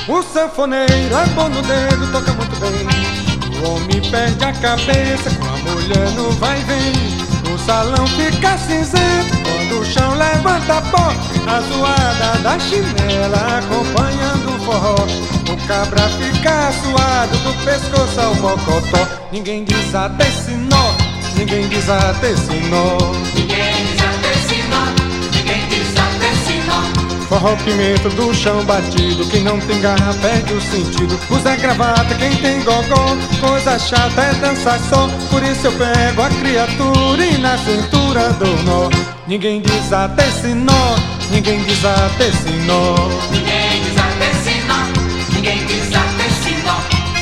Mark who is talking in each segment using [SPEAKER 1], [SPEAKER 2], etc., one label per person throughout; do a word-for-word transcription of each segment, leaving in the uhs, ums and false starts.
[SPEAKER 1] O sanfoneiro é bom no dedo, toca muito bem. O homem perde a cabeça com a mulher no vai e vem. O salão fica cinzento quando o chão levanta pó. A zoada da chinela acompanhando o forró. O cabra fica suado do pescoço ao mocotó. Ninguém desata esse nó, ninguém desata esse nó.
[SPEAKER 2] Ninguém desata esse nó, ninguém desata esse nó.
[SPEAKER 1] Forró pimenta do chão batido, quem não tem garra perde o sentido. Usa gravata quem tem gogó, coisa chata é dançar só. Por isso eu pego a criatura e na cintura dou nó. Ninguém desata esse nó, ninguém desata esse nó.
[SPEAKER 2] Ninguém desata esse nó, ninguém desata esse nó.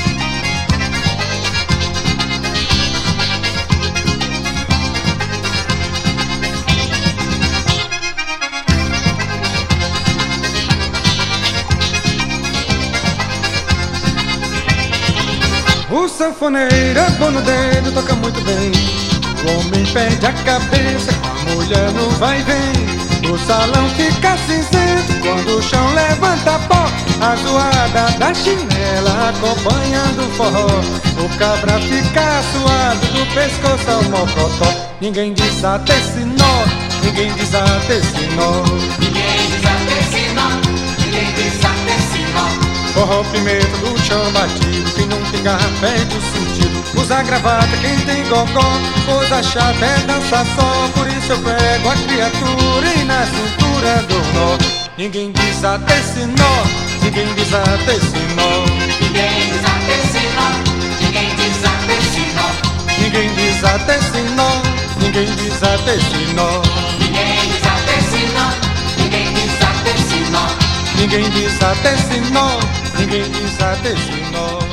[SPEAKER 1] O sanfoneiro é bom no dedo, toca muito bem. O homem perde a cabeça com a mulher no vai e vem. O salão fica cinzento quando o chão levanta pó. A zoada da chinela acompanhando o forró. O cabra fica suado do pescoço ao mocotó. Ninguém desata esse nó, ninguém desata esse nó.
[SPEAKER 2] Ninguém desata esse nó, ninguém desata esse nó.
[SPEAKER 1] Forró pimenta do chão batido, quem não tem garra perde o sentido. Usa gravata quem tem gogó, coisa chata é dançar só. Por isso eu pego a criatura e na cintura dou nó. Ninguém desata esse nó, ninguém desata esse nó.
[SPEAKER 2] Ninguém desata esse nó, ninguém desata esse nó.
[SPEAKER 1] Ninguém desata esse nó, ninguém desata esse nó.
[SPEAKER 2] Ninguém desata esse nó, ninguém desata esse nó.
[SPEAKER 1] Ninguém desata esse nó, ninguém desata esse nó.